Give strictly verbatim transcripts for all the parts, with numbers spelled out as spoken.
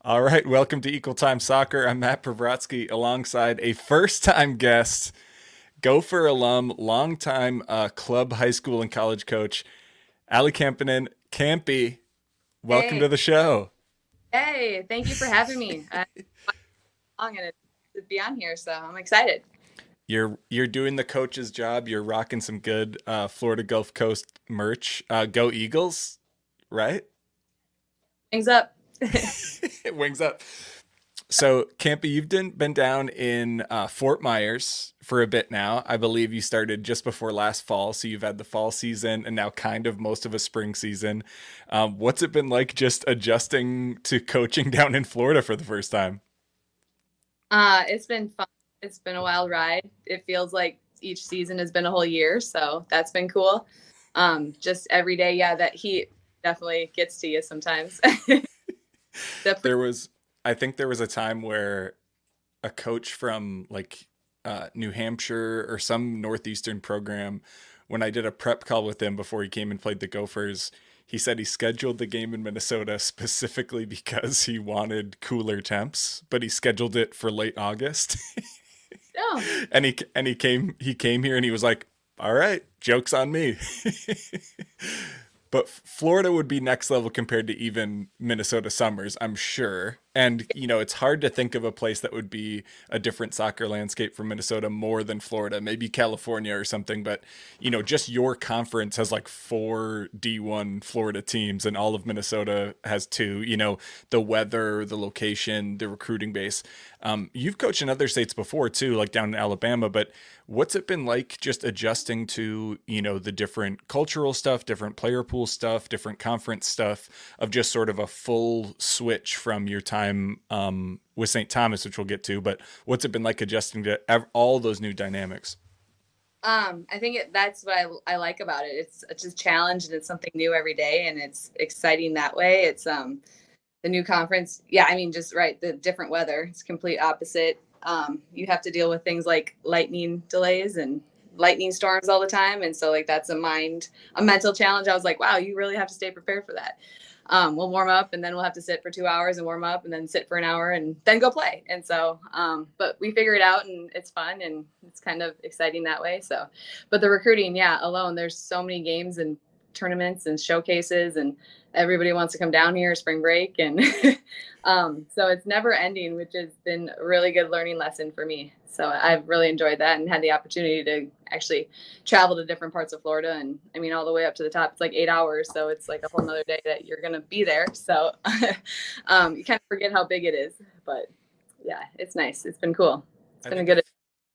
All right, welcome to Equal Time Soccer. I'm Matt Pravratsky alongside a first time guest, Gopher alum, longtime uh, club, high school, and college coach, Ali Kampanen. Campy, welcome Hey, to the show. hey, thank you for having me. Uh, I'm gonna be on here, so I'm excited. You're you're doing the coach's job. You're rocking some good uh, Florida Gulf Coast merch. Uh, go Eagles, right? Things up. Wings up. So, Campy, you've been been down in uh, Fort Myers for a bit now. I believe you started just before last fall, so you've had the fall season and now kind of most of a spring season. Um, what's it been like just adjusting to coaching down in Florida for the first time? Uh, it's been fun. It's been a wild ride. It feels like each season has been a whole year, so that's been cool. Um, just every day, yeah, that heat definitely gets to you sometimes. the pre- There was, I think there was a time where a coach from like uh, New Hampshire or some Northeastern program, when I did a prep call with him before he came and played the Gophers, he said he scheduled the game in Minnesota specifically because he wanted cooler temps, but he scheduled it for late August. oh, and he and he came he came here and he was like, "All right, joke's on me." But Florida would be next level compared to even Minnesota summers, I'm sure. And, you know, it's hard to think of a place that would be a different soccer landscape for Minnesota more than Florida, maybe California or something. But, you know, just your conference has like four D one Florida teams, and all of Minnesota has two. You know, the weather, the location, the recruiting base. Um, you've coached in other states before too, like down in Alabama, but what's it been like just adjusting to, you know, the different cultural stuff, different player pool stuff, different conference stuff of just sort of a full switch from your time um, with Saint Thomas, which we'll get to, but what's it been like adjusting to ev- all those new dynamics? um, I think it, that's what I, I like about it. It's it's a challenge and it's something new every day, and it's exciting that way. It's um the new conference, yeah, I mean, just right, the different weather. It's complete opposite. Um, you have to deal with things like lightning delays and lightning storms all the time, and so like that's a mind, a mental challenge. I was like, wow, you really have to stay prepared for that. Um, we'll warm up and then we'll have to sit for two hours and warm up and then sit for an hour and then go play. And so, um, but we figure it out and it's fun and it's kind of exciting that way. So, but the recruiting, yeah, alone, there's so many games and tournaments and showcases and everybody wants to come down here spring break and um, so it's never ending, which has been a really good learning lesson for me. So I've really enjoyed that and had the opportunity to actually travel to different parts of Florida, and I mean all the way up to the top. It's like eight hours, so it's like a whole nother day that you're gonna be there. So um, you kind of forget how big it is, but yeah, it's nice. It's been cool. It's I been a think a good.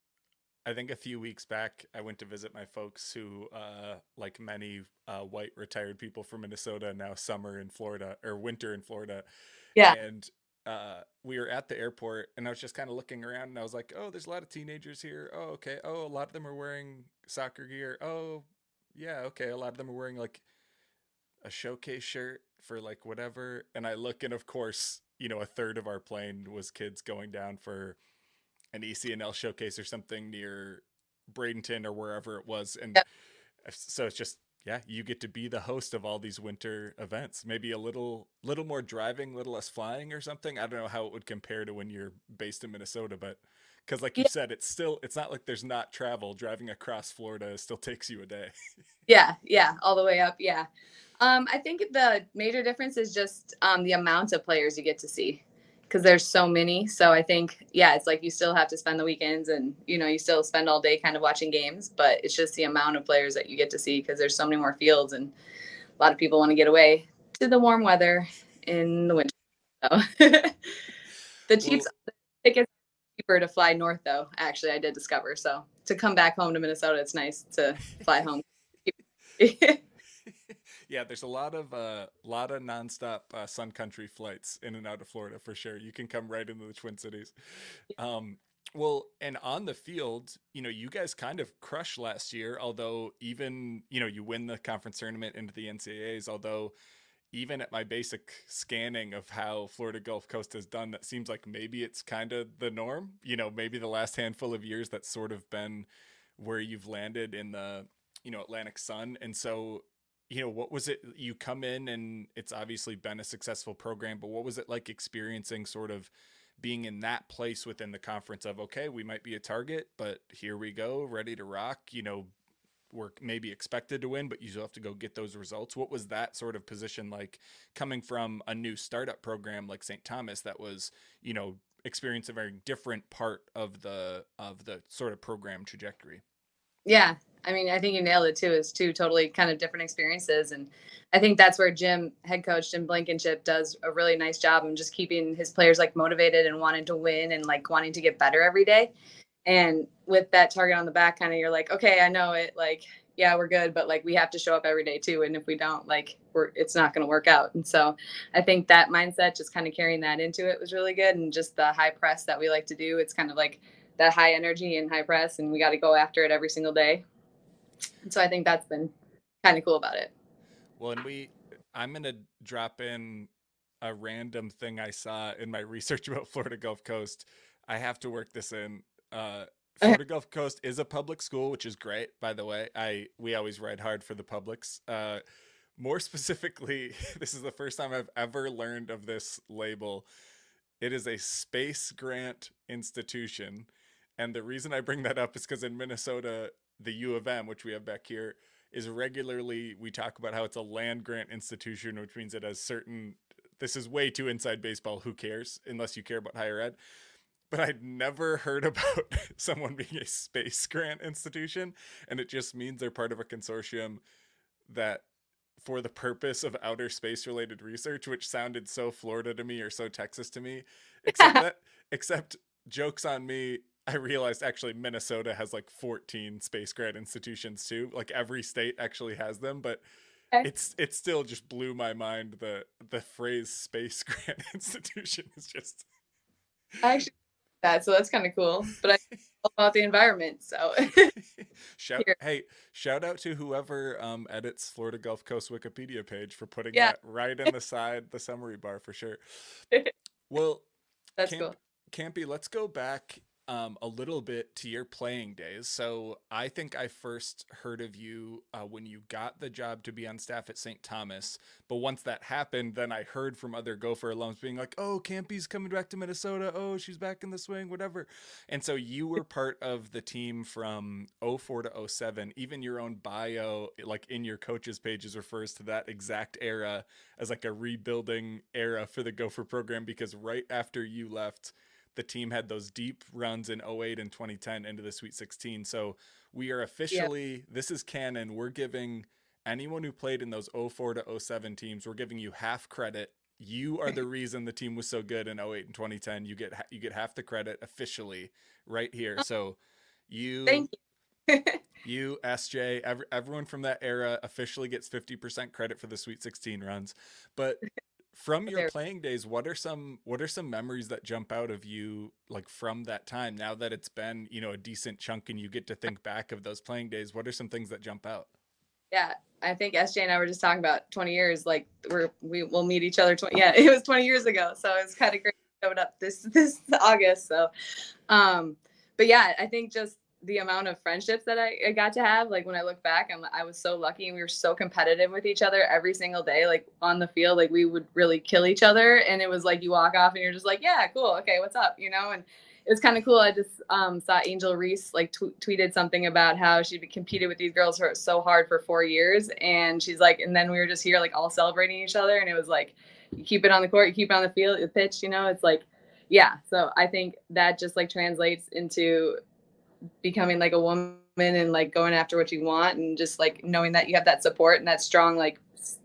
I think a few weeks back, I went to visit my folks who, uh, like many uh, white retired people from Minnesota, now summer in Florida or winter in Florida. Yeah. And uh, we were at the airport and I was just kind of looking around and I was like, oh, there's a lot of teenagers here. Oh, okay. Oh, a lot of them are wearing soccer gear. Oh, yeah. Okay. A lot of them are wearing like a showcase shirt for like whatever. And I look and of course, you know, a third of our plane was kids going down for an E C N L showcase or something near Bradenton or wherever it was. And Yeah. so it's just, yeah, you get to be the host of all these winter events. Maybe a little little more driving, little less flying or something. I don't know how it would compare to when you're based in Minnesota, but because like you Yeah. said, it's still it's not like there's not travel. Driving across Florida still takes you a day. Yeah. Yeah. All the way up. Yeah. Um, I think the major difference is just um, the amount of players you get to see because there's so many. So I think, yeah, it's like you still have to spend the weekends and, you know, you still spend all day kind of watching games, but it's just the amount of players that you get to see because there's so many more fields and a lot of people want to get away to the warm weather in the winter. So the cheap Well, tickets are cheaper to fly north, though, actually, I did discover. So to come back home to Minnesota, it's nice to fly home. yeah, there's a lot of uh, lot of nonstop uh, Sun Country flights in and out of Florida for sure. You can come right into the Twin Cities. Um, well, and on the field, you know, you guys kind of crushed last year. Although even you know you win the conference tournament into the N C A As. Although even at my basic scanning of how Florida Gulf Coast has done, that seems like maybe it's kind of the norm. You know, maybe the last handful of years that's sort of been where you've landed in the you know Atlantic Sun, and so you know, what was it? You come in and it's obviously been a successful program, but what was it like experiencing sort of being in that place within the conference of, okay, we might be a target, but here we go, ready to rock, you know, we're maybe expected to win, but you still have to go get those results. What was that sort of position like coming from a new startup program like Saint Thomas that was, you know, experience a very different part of the of the sort of program trajectory? Yeah. I mean, I think you nailed it too. It's two totally kind of different experiences. And I think that's where Jim, head coach Jim Blankenship, does a really nice job of just keeping his players like motivated and wanting to win and like wanting to get better every day. And with that target on the back, kind of you're like, okay, I know it. Like, yeah, we're good, but like we have to show up every day too. And if we don't, like, we're it's not going to work out. And so I think that mindset, just kind of carrying that into it, was really good. And just the high press that we like to do, it's kind of like that high energy and high press, and we got to go after it every single day. And so I think that's been kind of cool about it. Well, and we, I'm going to drop in a random thing I saw in my research about Florida Gulf Coast. I have to work this in. Uh, Florida Gulf Coast is a public school, which is great, by the way. I we always ride hard for the publics. Uh, more specifically, this is the first time I've ever learned of this label. It is a space grant institution. And the reason I bring that up is because in Minnesota, the U of M, which we have back here, is regularly, we talk about how it's a land grant institution, which means it has certain, this is way too inside baseball, who cares, unless you care about higher ed. But I'd never heard about someone being a space grant institution. And it just means they're part of a consortium that, for the purpose of outer space related research, which sounded so Florida to me or so Texas to me, except that, except jokes on me, I realized actually Minnesota has like fourteen space grant institutions too. Like every state actually has them, but Okay. it's it still just blew my mind. The the phrase space grant institution is just I actually that, so that's kind of cool. But I know about the environment, so shout here. hey, shout out to whoever um edits Florida Gulf Coast Wikipedia page for putting Yeah, that right in the side, the summary bar for sure. Well, that's Camp cool. Campy, let's go back um, a little bit to your playing days. So I think I first heard of you uh, when you got the job to be on staff at Saint Thomas. But once that happened, then I heard from other Gopher alums being like, "Oh, Campy's coming back to Minnesota. Oh, she's back in the swing, whatever." And so you were part of the team from oh four to oh seven. Even your own bio, like in your coach's pages, refers to that exact era as like a rebuilding era for the Gopher program, because right after you left, the team had those deep runs in oh eight and twenty ten into the Sweet sixteen. So we are officially, yeah. This is canon. We're giving anyone who played in those oh four to oh seven teams, we're giving you half credit. You are the reason the team was so good in oh eight and twenty ten. You get you get half the credit officially right here. So you, Thank you. you, S J, every, everyone from that era officially gets fifty percent credit for the Sweet sixteen runs. But from your playing days, what are some what are some memories that jump out of you, like from that time? Now that it's been, you know, a decent chunk and you get to think back of those playing days, what are some things that jump out? Yeah, I think S J and I were just talking about twenty years. Like we're we will meet each other. twenty, yeah, it was twenty years ago, so it's kind of great coming up this this August. So, um, but yeah, I think just the amount of friendships that I, I got to have, like when I look back, I'm, I was so lucky, and we were so competitive with each other every single day, like on the field, like we would really kill each other. And it was like, you walk off and you're just like, yeah, cool. Okay. What's up? You know? And it was kind of cool. I just um, saw Angel Reese like t- tweeted something about how she competed with these girls for so hard for four years. And she's like, and then we were just here, like all celebrating each other. And it was like, you keep it on the court, you keep it on the field, the pitch, you know, it's like, yeah. So I think that just like translates into becoming like a woman and like going after what you want, and just like knowing that you have that support and that strong like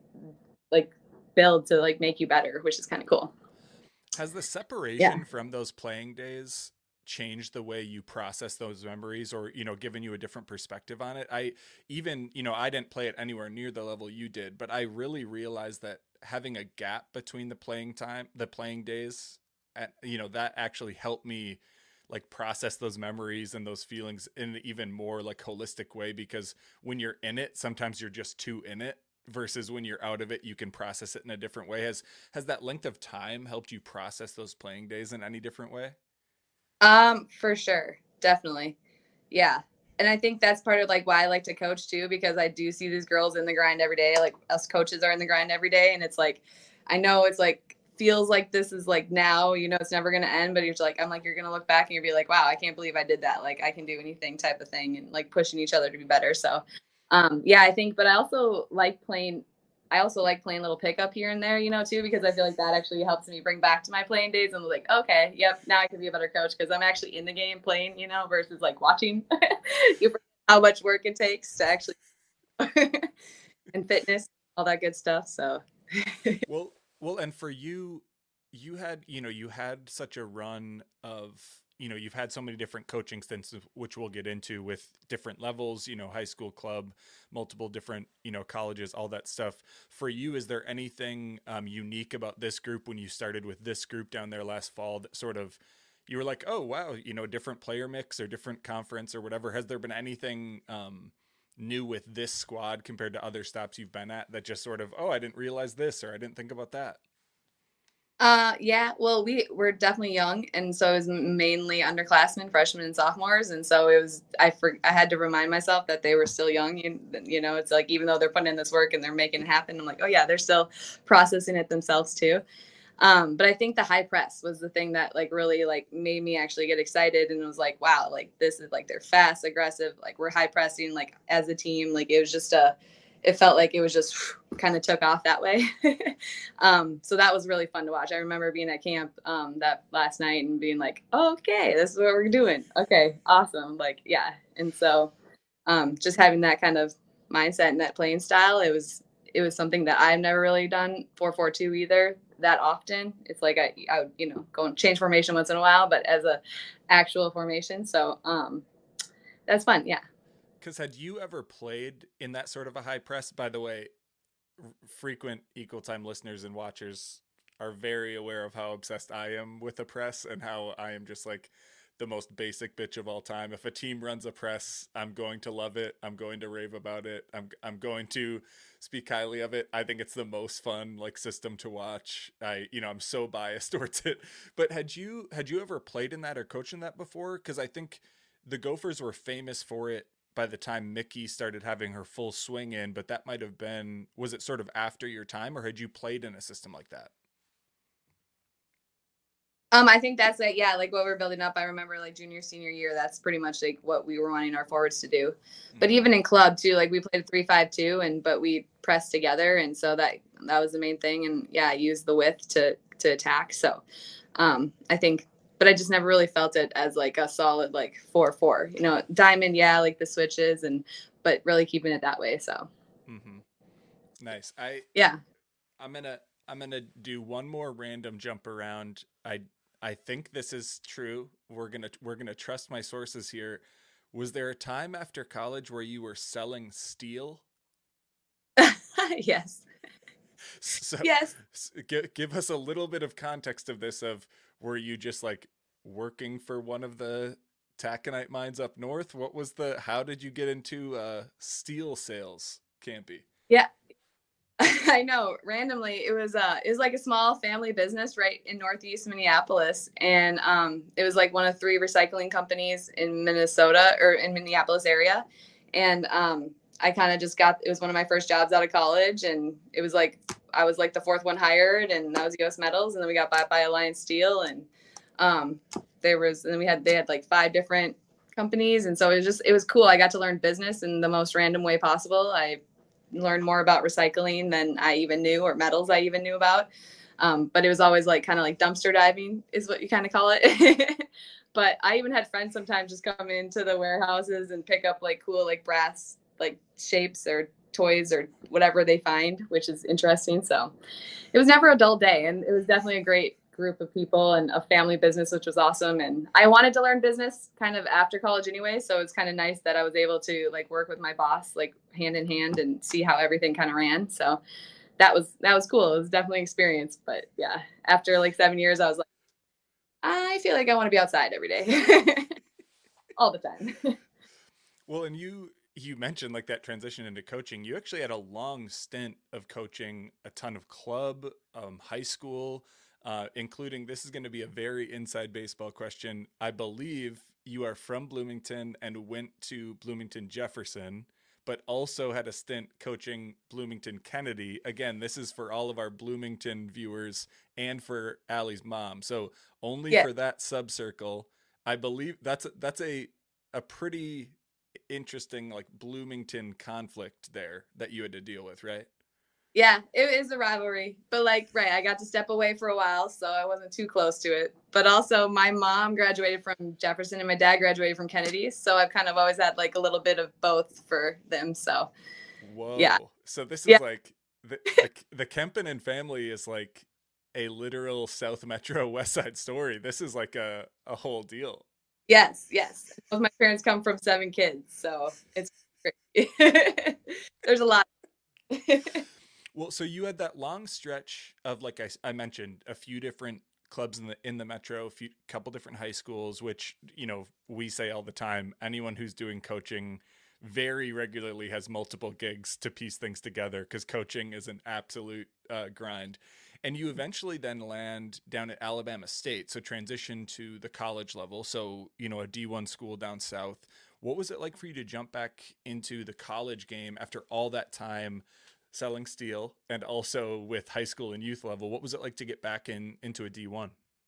like build to like make you better, which is kind of cool. Has the separation yeah. from those playing days changed the way you process those memories, or, you know, given you a different perspective on it? I even, you know, I didn't play it anywhere near the level you did, but I really realized that having a gap between the playing time, the playing days, and, you know, that actually helped me like process those memories and those feelings in an even more like holistic way, because when you're in it, sometimes you're just too in it, versus when you're out of it, you can process it in a different way. Has, has that length of time helped you process those playing days in any different way? Um, for sure. Definitely. Yeah. and I think that's part of like why I like to coach too, because I do see these girls in the grind every day. Like us coaches are in the grind every day. And it's like, I know it's like, feels like this is like now, you know, it's never going to end, but you're like, I'm like, you're going to look back and you'll be like, wow, I can't believe I did that. Like I can do anything type of thing, and like pushing each other to be better. So, um, yeah, I think, but I also like playing I also like playing little pickup here and there, you know, too, because I feel like that actually helps me bring back to my playing days. And like, okay, yep, now I can be a better coach because I'm actually in the game playing, you know, versus like watching. You forget how much work it takes to actually and fitness, all that good stuff. So, Well, well, and for you, you had, you know, you had such a run of, you know, you've had so many different coaching stints, which we'll get into with different levels, you know, high school, club, multiple different, you know, colleges, all that stuff. For you, is there anything um, unique about this group when you started with this group down there last fall that sort of you were like, oh, wow, you know, different player mix or different conference or whatever? Has there been anything um, new with this squad compared to other stops you've been at that just sort of, oh, I didn't realize this or I didn't think about that? Uh, yeah, well, we were definitely young, and so it was mainly underclassmen, freshmen, and sophomores, and so it was. I for, I had to remind myself that they were still young. You, you know, it's like even though they're putting in this work and they're making it happen, I'm like, oh yeah, they're still processing it themselves too. Um, but I think the high press was the thing that like really like made me actually get excited, and it was like, wow, like this is like they're fast, aggressive, like we're high pressing, like as a team, like it was just a it felt like it was just kind of took off that way. um, so that was really fun to watch. I remember being at camp um, that last night and being like, oh, okay, this is what we're doing. Okay, awesome. Like, yeah. And so um, just having that kind of mindset and that playing style, it was it was something that I've never really done four four two either that often. It's like I, I would, you know, go and change formation once in a while, but as a actual formation. So um, that's fun. Yeah. Because had you ever played in that sort of a high press? By the way, r- frequent equal time listeners and watchers are very aware of how obsessed I am with a press and how I am just like the most basic bitch of all time. If a team runs a press, I'm going to love it. I'm going to rave about it. I'm I'm going to speak highly of it. I think it's the most fun like system to watch. I you know, I'm so biased towards it. But had you had you ever played in that or coached in that before? Cuz I think the Gophers were famous for it by the time Mickey started having her full swing in, but that might have been, was it sort of after your time or had you played in a system like that? Um, I think that's it. Yeah, like what we're building up. I remember like junior, senior year. That's pretty much like what we were wanting our forwards to do. But Mm-hmm. even in club too, like we played a three five two, and but we pressed together, and so that that was the main thing. And yeah, I used the width to to attack. So um, I think, but I just never really felt it as like a solid like four four. You know, diamond. Yeah, like the switches, and but really keeping it that way. So Mm-hmm. Nice. I yeah. I'm gonna I'm gonna do one more random jump around. I I think this is true. We're gonna we're gonna trust my sources here. Was there a time after college where you were selling steel? Yes. So Yes. give, give us a little bit of context of this. Of were you just like working for one of the taconite mines up north? What was the? How did you get into uh, steel sales, Campy? Yeah. I know. Randomly, it was uh, it was like a small family business right in Northeast Minneapolis, and um, it was like one of three recycling companies in Minnesota or in Minneapolis area, and um, I kind of just got. It was one of my first jobs out of college, and it was like I was like the fourth one hired, and that was U S Metals, and then we got bought by Alliance Steel, and um, there was, and then we had they had like five different companies, and so it was just it was cool. I got to learn business in the most random way possible. I learned more about recycling than I even knew, or metals I even knew about. Um, but it was always like kind of like dumpster diving is what you kind of call it. But I even had friends sometimes just come into the warehouses and pick up like cool like brass like shapes or toys or whatever they find, which is interesting. So it was never a dull day, and it was definitely a great group of people and a family business, which was awesome. And I wanted to learn business kind of after college anyway, so it's kind of nice that I was able to like work with my boss like hand in hand and see how everything kind of ran. So that was that was cool. It was definitely an experience. But yeah, after like seven years, I was like, I feel like I want to be outside every day, all the time. Well, and you you mentioned like that transition into coaching. You actually had a long stint of coaching a ton of club, um, high school. uh, including this is going to be a very inside baseball question. I believe you are from Bloomington and went to Bloomington Jefferson, but also had a stint coaching Bloomington Kennedy. Again, this is for all of our Bloomington viewers and for Allie's mom. So only Yeah. for that subcircle, I believe that's that's a a pretty interesting like Bloomington conflict there that you had to deal with, right? Yeah, it is a rivalry, but like, right, I got to step away for a while, so I wasn't too close to it. But also, my mom graduated from Jefferson and my dad graduated from Kennedy, so I've kind of always had like a little bit of both for them. So, yeah, Whoa. So this yeah, is like the the, the Kempinen family is like a literal South Metro West Side Story. This is like a, a whole deal. yes, yes. Both my parents come from seven kids, so it's great. There's a lot. Well, so you had that long stretch of, like I, I mentioned, a few different clubs in the in the metro, a few couple different high schools, which, you know, we say all the time. Anyone who's doing coaching very regularly has multiple gigs to piece things together because coaching is an absolute uh, grind. And you eventually then land down at Alabama State, so transition to the college level. So, you know, a D one school down south. What was it like for you to jump back into the college game after all that time selling steel and also with high school and youth level? What was it like to get back in into a D one?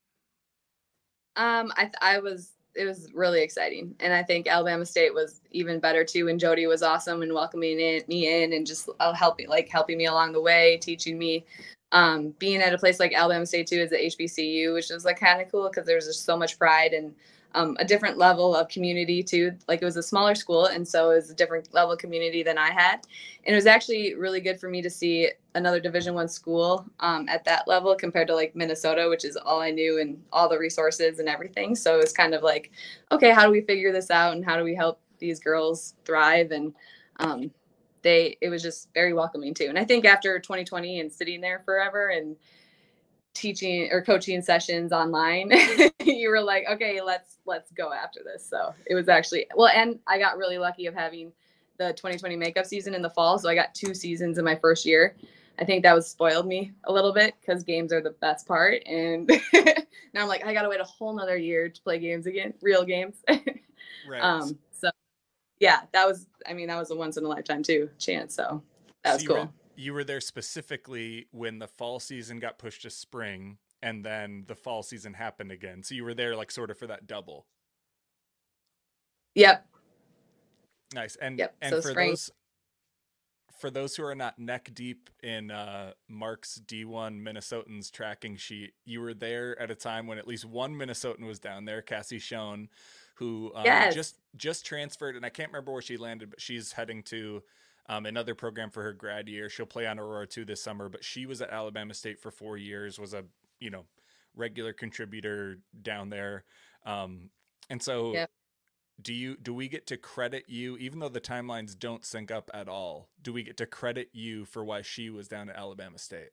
Um, I I was it was really exciting, and I think Alabama State was even better too. And Jody was awesome and welcoming it, me in and just uh, helping like helping me along the way, teaching me. Um, being at a place like Alabama State too is the H B C U, which was like kind of cool because there's just so much pride and um, a different level of community too. Like it was a smaller school, and so it was a different level of community than I had. And it was actually really good for me to see another Division One school um, at that level compared to like Minnesota, which is all I knew and all the resources and everything. So it was kind of like, okay, how do we figure this out and how do we help these girls thrive? And um, they, it was just very welcoming too. And I think after twenty twenty and sitting there forever and teaching or coaching sessions online, you were like, okay, let's let's go after this. So it was actually well, and I got really lucky of having the twenty twenty makeup season in the fall. So I got two seasons in my first year. I think that was spoiled me a little bit because games are the best part. And now I'm like, I gotta wait a whole nother year to play games again, real games. Right. um, so yeah, that was I mean, that was a once in a lifetime too chance. So that So was you were cool. you were there specifically when the fall season got pushed to spring and then the fall season happened again. So you were there like sort of for that double. Yep. Nice. And Yep. and So for spring. those for those who are not neck deep in uh, Mark's D one Minnesotans tracking sheet, you were there at a time when at least one Minnesotan was down there, Cassie Schoen, who um, Yes. just just transferred, and I can't remember where she landed, but she's heading to um, another program for her grad year. She'll play on Aurora two this summer, but she was at Alabama State for four years, was a you know regular contributor down there, um, and so Yep. do you do we get to credit you, even though the timelines don't sync up at all, do we get to credit you for why she was down at Alabama State?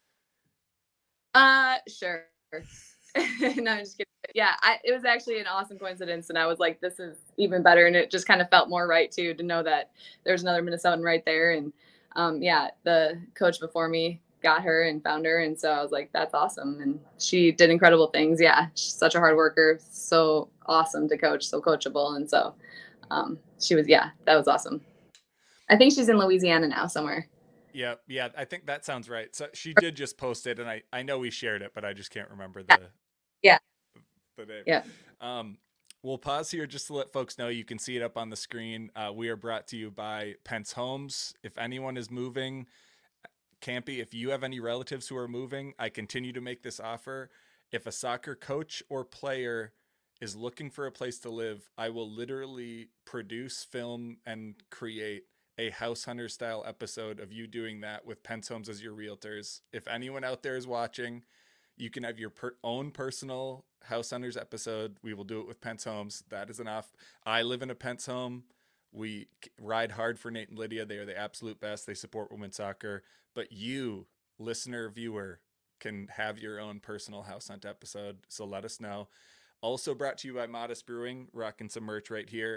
Uh, sure. No, I'm just kidding. Yeah, I, it was actually an awesome coincidence, and I was like, "This is even better," and it just kind of felt more right too to know that there's another Minnesotan right there. And um, yeah, the coach before me got her and found her, and so I was like, "That's awesome," and she did incredible things. Yeah, she's such a hard worker, so awesome to coach, so coachable, and so um, she was. Yeah, that was awesome. I think she's in Louisiana now somewhere. Yeah, yeah, I think that sounds right. So she did just post it, and I I know we shared it, but I just can't remember Yeah, the yeah, the name. yeah. Um, we'll pause here just to let folks know you can see it up on the screen. Uh, we are brought to you by Pence Homes. If anyone is moving, Campy, if you have any relatives who are moving, I continue to make this offer. If a soccer coach or player is looking for a place to live, I will literally produce, film, and create a House Hunter style episode of you doing that with Pence Homes as your realtors. If anyone out there is watching, you can have your per- own personal House Hunters episode. We will do it with Pence Homes. That is enough. I live in a Pence home. We ride hard for Nate and Lydia. They are the absolute best. They support women's soccer. But you, listener, viewer, can have your own personal House Hunt episode. So let us know. Also brought to you by Modest Brewing, rocking some merch right here.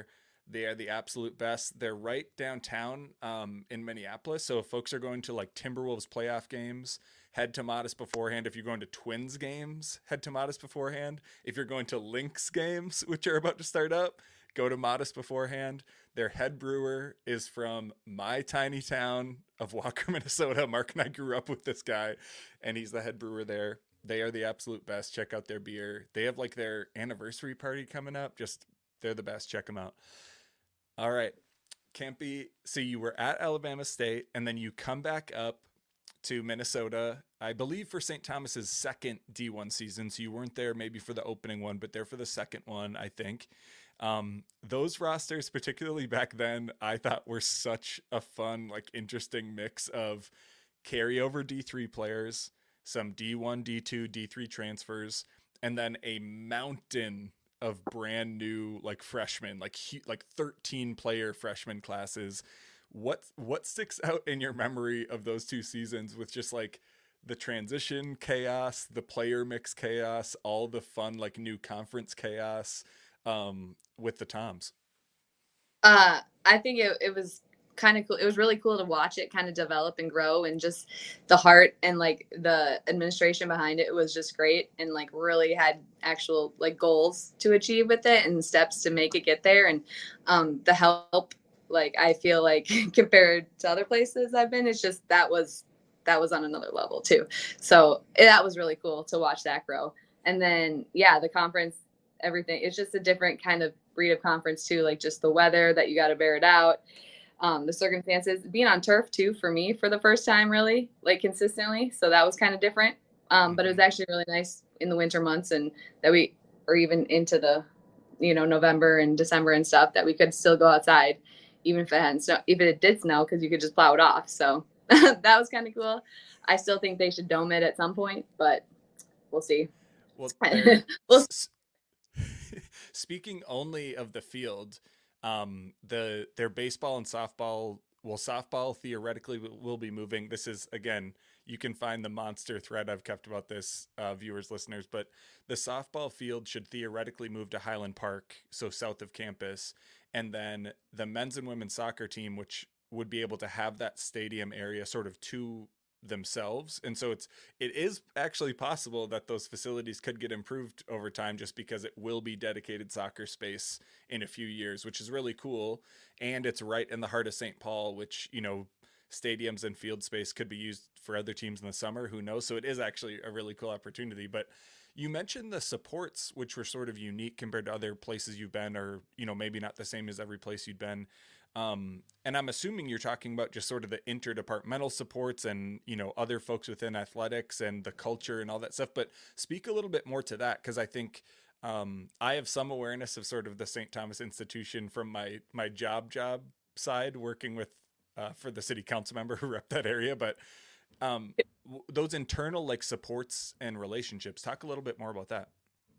They are the absolute best. They're right downtown um, in Minneapolis. So if folks are going to like Timberwolves playoff games, head to Modest beforehand. If you're going to Twins games, head to Modest beforehand. If you're going to Lynx games, which are about to start up, go to Modest beforehand. Their head brewer is from my tiny town of Walker, Minnesota. Mark and I grew up with this guy, and he's the head brewer there. They are the absolute best. Check out their beer. They have like their anniversary party coming up. Just, they're the best. Check them out. All right. Can't be. So you were at Alabama State, and then you come back up to Minnesota, I believe, for Saint Thomas's second D one season. So you weren't there maybe for the opening one, but there for the second one, I think. Um, those rosters, particularly back then, I thought were such a fun, like interesting mix of carryover D three players, some D one, D two, D three transfers, and then a mountain of brand new like freshmen, like like thirteen player freshman classes. What what sticks out in your memory of those two seasons with just like the transition chaos, the player mix chaos, all the fun like new conference chaos um, with the Toms? Uh, I think it, it was kind of cool. It was really cool to watch it kind of develop and grow, and just the heart and like the administration behind it was just great, and like really had actual like goals to achieve with it and steps to make it get there. And um, the help, like I feel like compared to other places I've been, it's just that was that was on another level too. So it, that was really cool to watch that grow. And then yeah, the conference, everything. It's just a different kind of breed of conference too. Like just the weather that you got to bear it out. Um, the circumstances, being on turf too, for me, for the first time, really like consistently. So that was kind of different. Um, but it was actually really nice in the winter months, and that we, or even into the, you know, November and December and stuff, that we could still go outside, even if it hadn't snow, even if it did snow, because you could just plow it off. So that was kind of cool. I still think they should dome it at some point, but we'll see. Well, we'll s- speaking only of the field, um, the their baseball and softball, well, softball theoretically will be moving. This is, again, you can find the monster thread I've kept about this, uh, viewers, listeners, but the softball field should theoretically move to Highland Park, so south of campus, and then the men's and women's soccer team, which would be able to have that stadium area sort of to themselves. And so it's it is actually possible that those facilities could get improved over time, just because it will be dedicated soccer space in a few years, which is really cool. And it's right in the heart of Saint Paul, which, you know, stadiums and field space could be used for other teams in the summer, who knows. So it is actually a really cool opportunity. But you mentioned the supports, which were sort of unique compared to other places you've been, or, you know, maybe not the same as every place you'd been. Um, and I'm assuming you're talking about just sort of the interdepartmental supports and, you know, other folks within athletics and the culture and all that stuff. But speak a little bit more to that, because I think um, I have some awareness of sort of the Saint Thomas institution from my my job job side, working with uh, for the city council member who rep that area. But um, w- those internal like supports and relationships, talk a little bit more about that.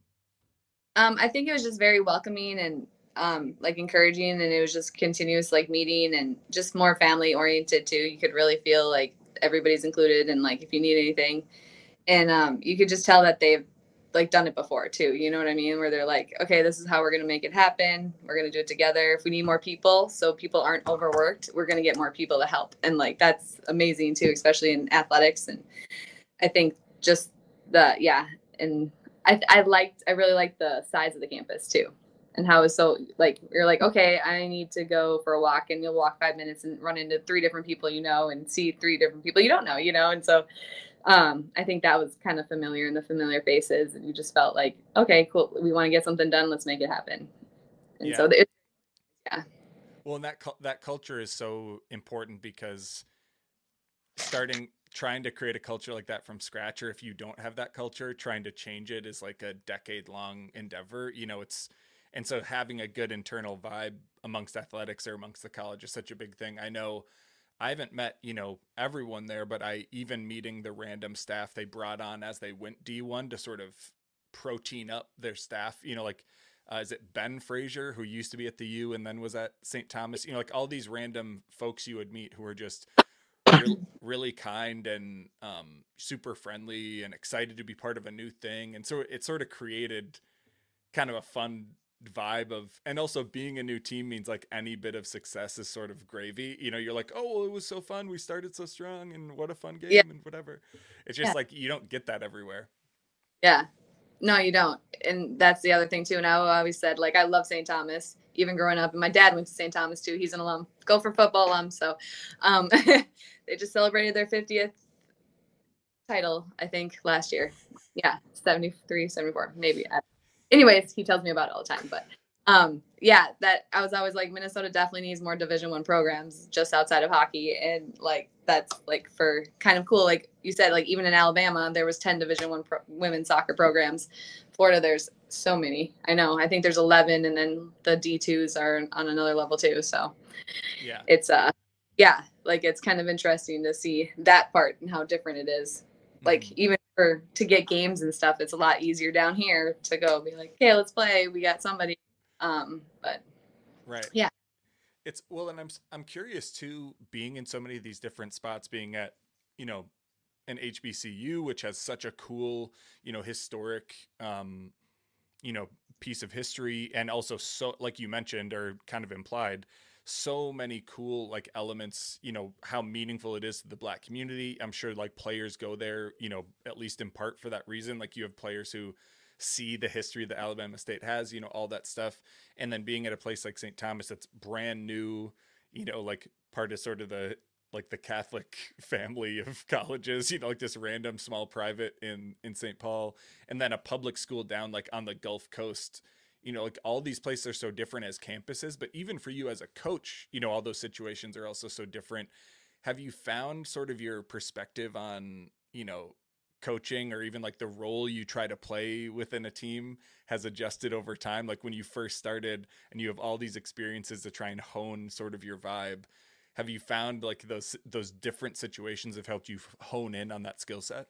Um, I think it was just very welcoming and um, like encouraging, and it was just continuous like meeting and just more family oriented too. You could really feel like everybody's included, and like if you need anything, and um, you could just tell that they've like done it before too. You know what I mean? Where they're like, okay, this is how we're gonna make it happen. We're gonna do it together. If we need more people, so people aren't overworked, we're gonna get more people to help, and like that's amazing too, especially in athletics. And I think just the yeah, and I I liked I really liked the size of the campus too, and how it's so like you're like, okay, I need to go for a walk, and you'll walk five minutes and run into three different people you know, and see three different people you don't know, you know, and so um, I think that was kind of familiar, in the familiar faces, and you just felt like, okay, cool, we want to get something done, let's make it happen. And Yeah. so it, yeah. Well, and that that culture is so important, because starting trying to create a culture like that from scratch, or if you don't have that culture, trying to change it is like a decade long endeavor, you know. It's and so having a good internal vibe amongst athletics or amongst the college is such a big thing. I know I haven't met, you know, everyone there, but I even meeting the random staff they brought on as they went D one to sort of protein up their staff, you know, like uh, is it Ben Frazier, who used to be at the U and then was at Saint Thomas, you know, like all these random folks you would meet who are just really, really kind and um, super friendly and excited to be part of a new thing. And so it sort of created kind of a fun vibe of, and also being a new team means like any bit of success is sort of gravy. You know, you're like, oh, well, it was so fun. We started so strong and what a fun Yeah. game and whatever. It's Yeah. just like, you don't get that everywhere. Yeah. No, you don't. And that's the other thing too. And I always said, like, I love Saint Thomas, even growing up. And my dad went to Saint Thomas too. He's an alum, go for football alum. So um, they just celebrated their fiftieth title, I think, last year. Yeah, seventy-three, seventy-four, maybe. Anyways, he tells me about it all the time. But um, yeah, that I was always like, Minnesota definitely needs more Division One programs just outside of hockey, and like that's like for kind of cool. Like you said, like even in Alabama, there was ten Division One pro- women's soccer programs. Florida, there's so many. I know. I think there's eleven, and then the D twos are on another level too. So yeah, it's uh, yeah, like it's kind of interesting to see that part and how different it is. Like mm-hmm. even for to get games and stuff, it's a lot easier down here to go be like, okay, let's play. We got somebody. Um, but right. Yeah. It's well, and I'm I'm curious too, being in so many of these different spots, being at, you know, an H B C U, which has such a cool, you know, historic, um, you know, piece of history, and also so, like you mentioned or kind of implied, so many cool like elements, you know, how meaningful it is to the Black community. I'm sure like players go there, you know, at least in part for that reason. Like you have players who see the history that Alabama State has, you know, all that stuff. And then being at a place like Saint Thomas that's brand new, you know, like part of sort of the like the Catholic family of colleges, you know, like this random small private in in Saint Paul, and then a public school down like on the Gulf Coast. You know, like all these places are so different as campuses, but even for you as a coach, you know, all those situations are also so different. Have you found sort of your perspective on, you know, coaching or even like the role you try to play within a team has adjusted over time? Like when you first started and you have all these experiences to try and hone sort of your vibe, have you found like those those different situations have helped you hone in on that skill set?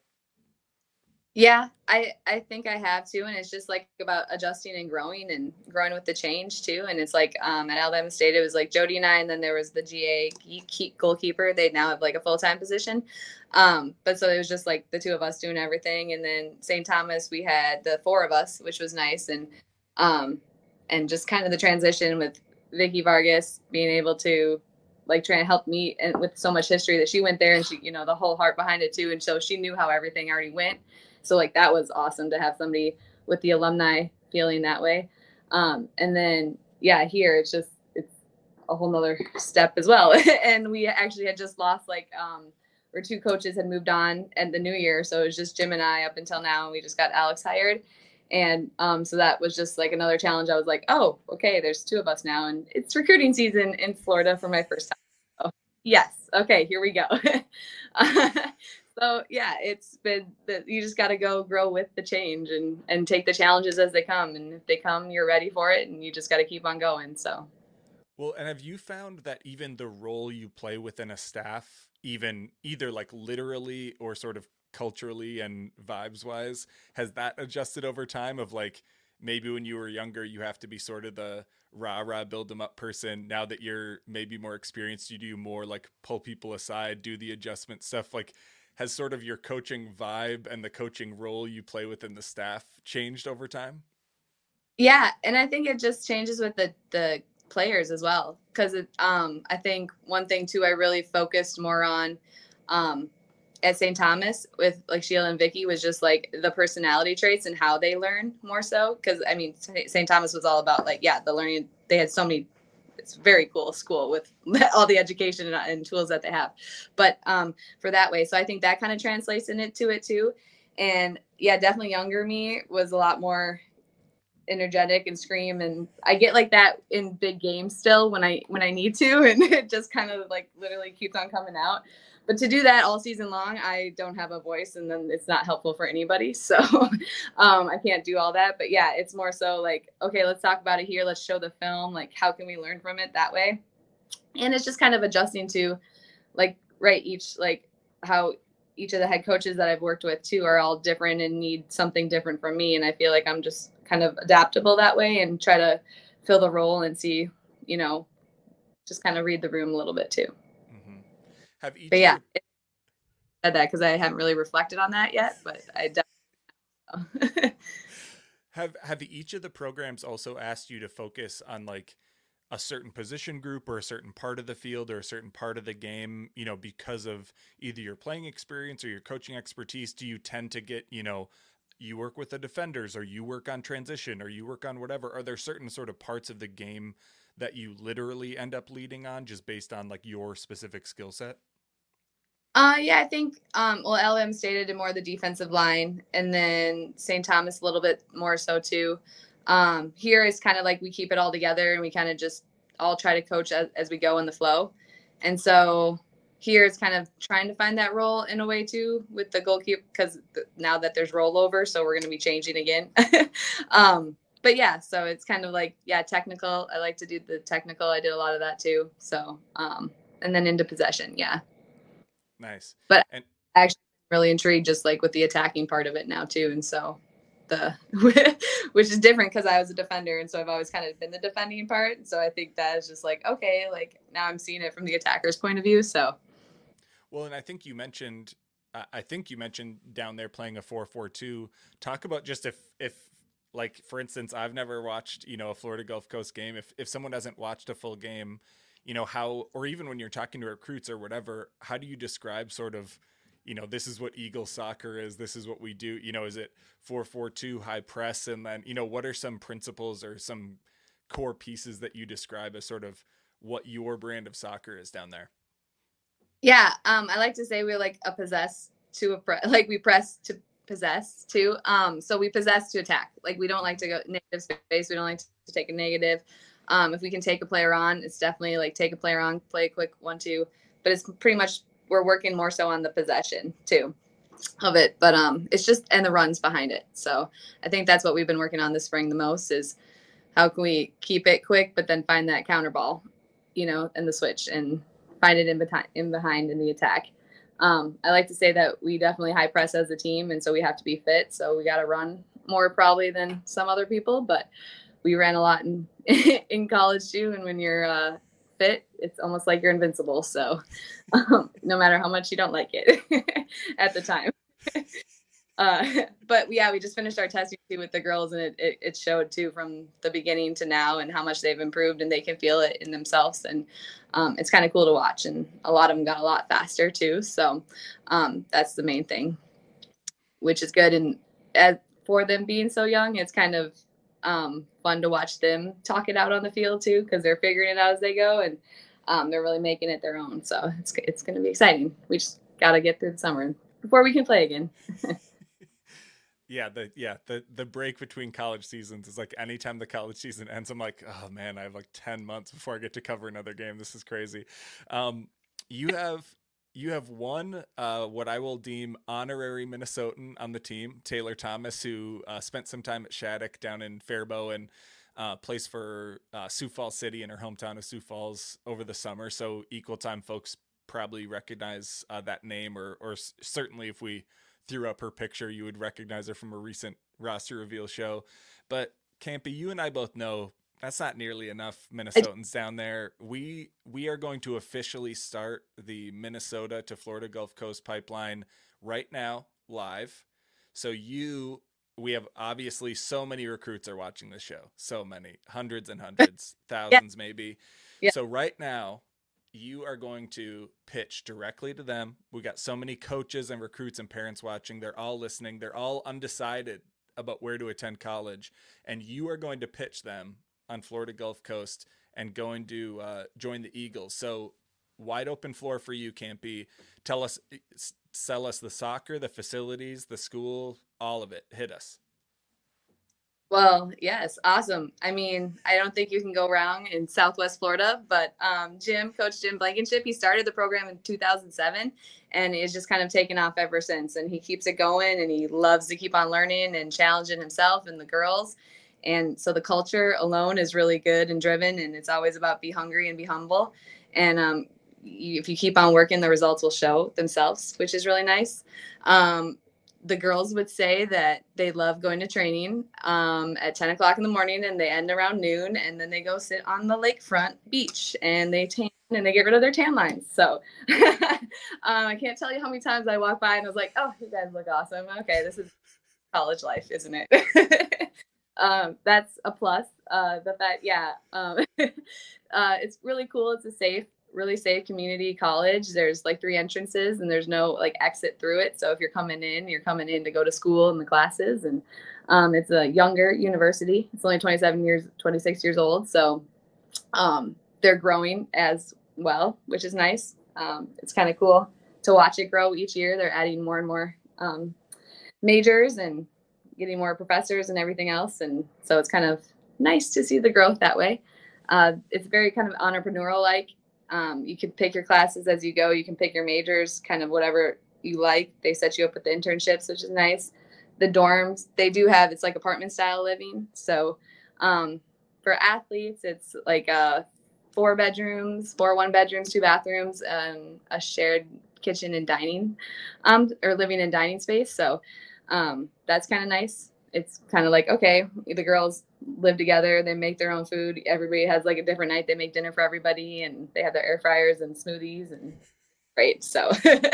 Yeah, I, I think I have too. And it's just like about adjusting and growing and growing with the change too. And it's like um, at Alabama State, it was like Jody and I, and then there was the G A goalkeeper. They now have like a full-time position. Um, but so it was just like the two of us doing everything. And then Saint Thomas, we had the four of us, which was nice. And, um, and just kind of the transition with Vicky Vargas being able to like trying to help me and with so much history that she went there, and she, you know, the whole heart behind it too. And so she knew how everything already went. So like that was awesome to have somebody with the alumni feeling that way. Um, and then, yeah, here it's just, it's a whole nother step as well. And we actually had just lost like, um, where two coaches had moved on at the new year. So it was just Jim and I up until now, and we just got Alex hired. And um, so that was just like another challenge. I was like, oh, okay, there's two of us now, and it's recruiting season in Florida for my first time. So yes. Okay, here we go. So yeah, it's been that you just got to go grow with the change and, and take the challenges as they come. And if they come, you're ready for it, and you just got to keep on going. So. Well, and have you found that even the role you play within a staff, even either like literally or sort of culturally and vibes wise, has that adjusted over time of like, maybe when you were younger, you have to be sort of the rah rah build them up person. Now that you're maybe more experienced, you do more like pull people aside, do the adjustment stuff. Like, has sort of your coaching vibe and the coaching role you play within the staff changed over time? Yeah. And I think it just changes with the, the players as well. Cause it, um, I think one thing too, I really focused more on, um, at Saint Thomas with like Sheila and Vicky was just like the personality traits and how they learn more so. Cause I mean, Saint Thomas was all about like, yeah, the learning, they had so many, it's very cool school with all the education and, and tools that they have, but um, for that way. So I think that kind of translates in it to it too. And yeah, definitely younger me was a lot more energetic and scream. And I get like that in big games still when I, when I need to, and it just kind of like literally keeps on coming out. But to do that all season long, I don't have a voice, and then it's not helpful for anybody. So um, I can't do all that. But yeah, it's more so like, okay, let's talk about it here. Let's show the film. Like, how can we learn from it that way? And it's just kind of adjusting to like, right, each, like how each of the head coaches that I've worked with too are all different and need something different from me. And I feel like I'm just kind of adaptable that way and try to fill the role and see, you know, just kind of read the room a little bit too. Have each but yeah, your... I said that because I haven't really reflected on that yet, but I definitely Have have each of the programs also asked you to focus on like a certain position group or a certain part of the field or a certain part of the game, you know, because of either your playing experience or your coaching expertise? Do you tend to get, you know, you work with the defenders or you work on transition or you work on whatever? Are there certain sort of parts of the game that you literally end up leading on just based on like your specific skill set? Uh, yeah, I think, um, well, Alabama State did more of the defensive line, and then Saint Thomas a little bit more so too. Um, here is kind of like we keep it all together and we kind of just all try to coach as, as we go in the flow. And so here it's kind of trying to find that role in a way too with the goalkeeper, because th- now that there's rollover, so we're going to be changing again. um, but yeah, so it's kind of like, yeah, technical. I like to do the technical. I did a lot of that too. So, um, and then into possession. Yeah. Nice. But And actually really intrigued just like with the attacking part of it now too. And so the, which is different because I was a defender. And so I've always kind of been the defending part. So I think that is just like, okay, like now I'm seeing it from the attacker's point of view. So. well, and I think you mentioned, I think you mentioned down there playing a four four two. Talk about just if, if like, for instance, I've never watched, you know, a Florida Gulf Coast game. If, if someone hasn't watched a full game, you know, how, or even when you're talking to recruits or whatever, how do you describe sort of, you know, this is what Eagle soccer is, this is what we do, you know, is it four four two high press? And then, you know, what are some principles or some core pieces that you describe as sort of what your brand of soccer is down there? Yeah. Um, I like to say we're like a possess to a pre- like we press to possess too. Um, so we possess to attack. Like we don't like to go negative space. We don't like to take a negative. Um, if we can take a player on, it's definitely like take a player on, play a quick one, two, but it's pretty much, we're working more so on the possession too of it. But um, it's just, and the runs behind it. So I think that's what we've been working on this spring the most is how can we keep it quick, but then find that counter ball, you know, and the switch and find it in behind, in behind in the attack. Um, I like to say that we definitely high press as a team. And so we have to be fit. So we got to run more probably than some other people, but we ran a lot in, in college too. And when you're uh, fit, it's almost like you're invincible. So um, no matter how much you don't like it at the time. uh, but yeah, we just finished our testing too with the girls and it, it, it showed too from the beginning to now and how much they've improved and they can feel it in themselves. And um, it's kind of cool to watch. And a lot of them got a lot faster too. So um, that's the main thing, which is good. And as, for them being so young, it's kind of um, fun to watch them talk it out on the field too, because they're figuring it out as they go and um, they're really making it their own. So it's it's going to be exciting. We just got to get through the summer before we can play again. yeah, the yeah the the break between college seasons is like anytime the college season ends, I'm like, oh man, I have like ten months before I get to cover another game. This is crazy. Um, you have. You have one, uh, what I will deem honorary Minnesotan on the team, Taylor Thomas, who uh, spent some time at Shattuck down in Faribault and uh, plays for uh, Sioux Falls City in her hometown of Sioux Falls over the summer. So equal time folks probably recognize uh, that name, or, or s- certainly if we threw up her picture, you would recognize her from a recent roster reveal show. But Campy, you and I both know that's not nearly enough Minnesotans down there. We we are going to officially start the Minnesota to Florida Gulf Coast pipeline right now, live. So you, we have obviously so many recruits are watching this show. So many, hundreds and hundreds, thousands yeah. maybe. Yeah. So right now, you are going to pitch directly to them. We got so many coaches and recruits and parents watching. They're all listening. They're all undecided about where to attend college. And you are going to pitch them on Florida Gulf Coast and going to uh, join the Eagles. So wide open floor for you, Campy. Tell us, sell us the soccer, the facilities, the school, all of it. Hit us. Well, yes. Awesome. I mean, I don't think you can go wrong in Southwest Florida, but um, Jim, Coach Jim Blankenship, he started the program in two thousand seven and it's just kind of taken off ever since. And he keeps it going and he loves to keep on learning and challenging himself and the girls. And so the culture alone is really good and driven, and it's always about be hungry and be humble. And um, you, if you keep on working, the results will show themselves, which is really nice. Um, the girls would say that they love going to training um, at ten o'clock in the morning and they end around noon, and then they go sit on the lakefront beach and they tan and they get rid of their tan lines. So um, I can't tell you how many times I walk by and I was like, oh, you guys look awesome. Okay, this is college life, isn't it? um, that's a plus. Uh, but that, yeah, um, uh, it's really cool. It's a safe, really safe community college. There's like three entrances and there's no like exit through it. So if you're coming in, you're coming in to go to school and the classes. And um, it's a younger university. It's only twenty-seven years, twenty-six years old. So um, they're growing as well, which is nice. Um, it's kind of cool to watch it grow each year. They're adding more and more um, majors and getting more professors and everything else. And so it's kind of nice to see the growth that way. Uh, it's very kind of entrepreneurial like. Um, you can pick your classes as you go. You can pick your majors, kind of whatever you like. They set you up with the internships, which is nice. The dorms, they do have, it's like apartment style living. So um, for athletes, it's like uh, four bedrooms, four one bedrooms, two bathrooms, and a shared kitchen and dining um, or living and dining space. So um, that's kind of nice. It's kind of like, okay, the girls live together, they make their own food. Everybody has like a different night. They make dinner for everybody and they have their air fryers and smoothies and great. So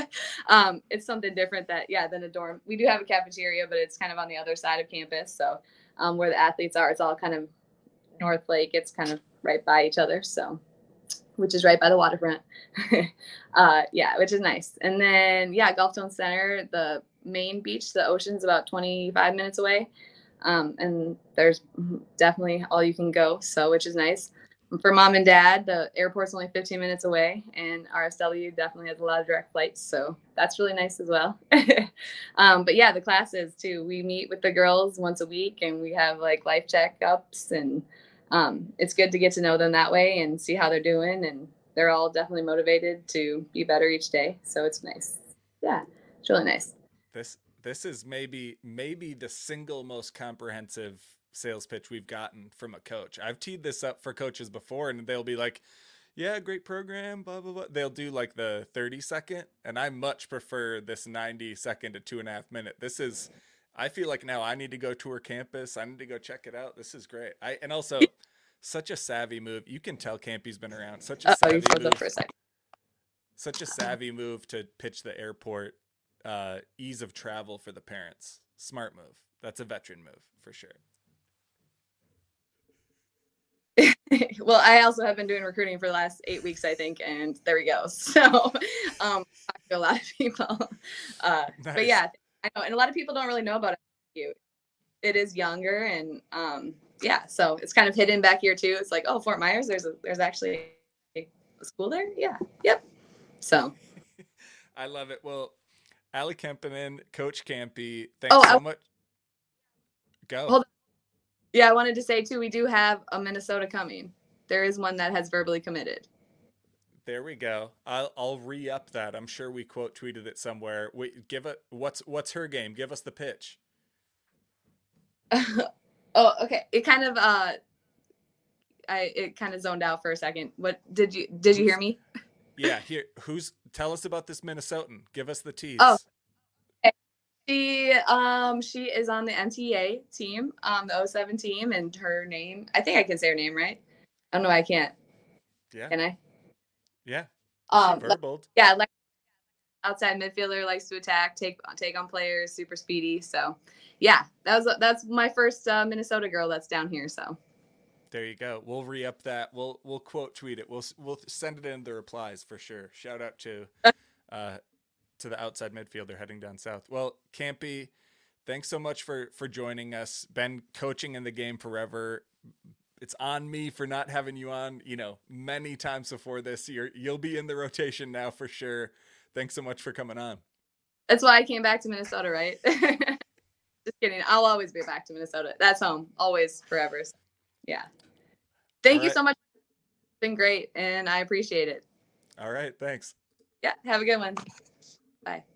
um, it's something different that, yeah, than a dorm. We do have a cafeteria, but it's kind of on the other side of campus. So um, where the athletes are, it's all kind of North Lake. It's kind of right by each other. So, which is right by the waterfront. uh, yeah, which is nice. And then, yeah, Gulfstone Center, the main beach, the ocean's about twenty-five minutes away. Um, and there's definitely all you can go. So, which is nice. For mom and dad, the airport's only fifteen minutes away, and R S W definitely has a lot of direct flights. So that's really nice as well. um, but yeah, the classes too. We meet with the girls once a week and we have like life checkups, and um, it's good to get to know them that way and see how they're doing. And they're all definitely motivated to be better each day. So it's nice. Yeah, it's really nice. This this is maybe maybe the single most comprehensive sales pitch we've gotten from a coach. I've teed this up for coaches before and they'll be like, yeah, great program, blah, blah, blah. They'll do like the thirty second. And I much prefer this ninety second to two and a half minute. This is, I feel like now I need to go tour campus. I need to go check it out. This is great. I, and also such a savvy move. You can tell Campy's been around. Such a Uh-oh, savvy you froze move. up for a second. Such a savvy move to pitch the airport. Uh, ease of travel for the parents. Smart move. That's a veteran move for sure. Well, I also have been doing recruiting for the last eight weeks, I think, and there we go. So, um, I to a lot of people. Uh, Nice. But yeah, I know, and a lot of people don't really know about it. It is younger, and um, yeah, so it's kind of hidden back here too. It's like, oh, Fort Myers, there's a, there's actually a school there. Yeah, yep. So, I love it. Well, Allie Kempinen, Coach Campy, thanks oh, so I, much. Go. Hold on. Yeah, I wanted to say too, we do have a Minnesota coming. There is one that has verbally committed. There we go. I'll I'll re-up that. I'm sure we quote tweeted it somewhere. Wait, give it. What's what's her game? Give us the pitch. Oh, okay. It kind of uh, I it kind of zoned out for a second. What did you did you hear me? Yeah. Here, who's? Tell us about this Minnesotan. Give us the tease. Oh. She um she is on the M T A team, um the oh seven team, and her name, I think I can say her name, right? I don't know, I can't. Yeah. Can I? Yeah. Um Verbaled. Yeah, like outside midfielder, likes to attack, take take on players, super speedy. So yeah, that was that's my first uh, Minnesota girl that's down here. So there you go. We'll re-up that. We'll we'll quote tweet it. We'll we'll send it in the replies for sure. Shout out to uh to the outside midfielder heading down south. Well, Campy, thanks so much for for joining us. Been coaching in the game forever. It's on me for not having you on, you know, many times before this. You're you'll be in the rotation now for sure. Thanks so much for coming on. That's why I came back to Minnesota, right? Just kidding. I'll always be back to Minnesota. That's home, always, forever. So, yeah. Thank All you right. so much. It's been great, and I appreciate it. All right, thanks. Yeah, have a good one. Bye.